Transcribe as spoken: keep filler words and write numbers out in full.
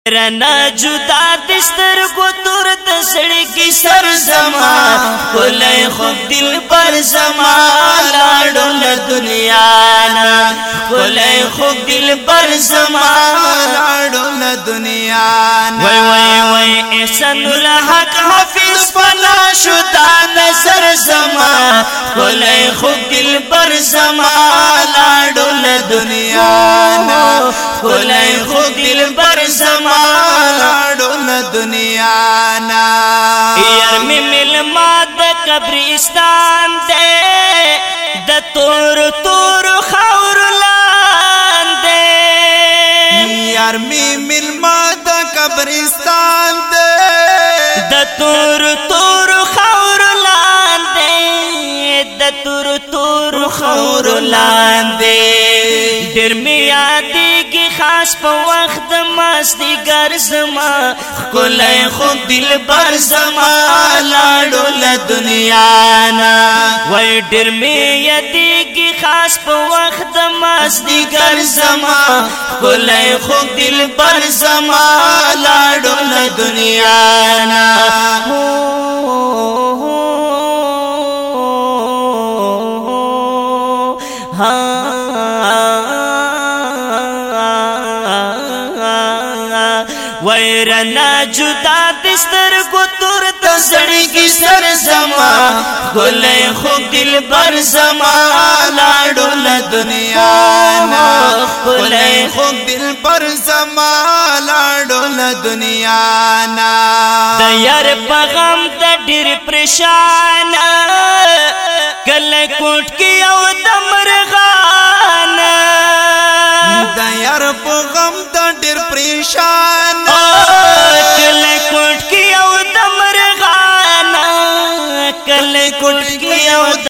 رنا جدا دستر کو تور تسڑ کی سر زما کولے خوب دل پر زما لاڑو دنیا نا کولے خوب دل پر زما لاڑو دنیا نا وای وای وای احسان الحق حافظ فنا شدا نظر زما کولے خوب دل پر زما لاڑو دنیا نا کولے خوب دل پر زما لاڑو دنیا نا یار می ملما د قبرستان دے د تور تور خور لاندے یار می ملما د قبرستان دے د تور تور خور لاندے د تور تور خور لاندے ډېر می یادېږي خاص په وخت مستی گر زما کولای خو دل بر زما لاړو له دنیا نا وای ډېر می یادېږي خاص په وخت مستی گر زما کولای خو دل بر زما لاړو له دنیا نا ویرنا جدا دستر کو تور تسڑی کی سر زما کولے خوب دل بر زما لاڑو دنیا نا کولے خوب دل پر زما لاڑو دنیا نا دیار پغم دا ډیر پریشان کله کوټ کی او دمرغان دیار پغم دا ډیر پریشان کله کوټ کی او دمرغان کله کوټ کی او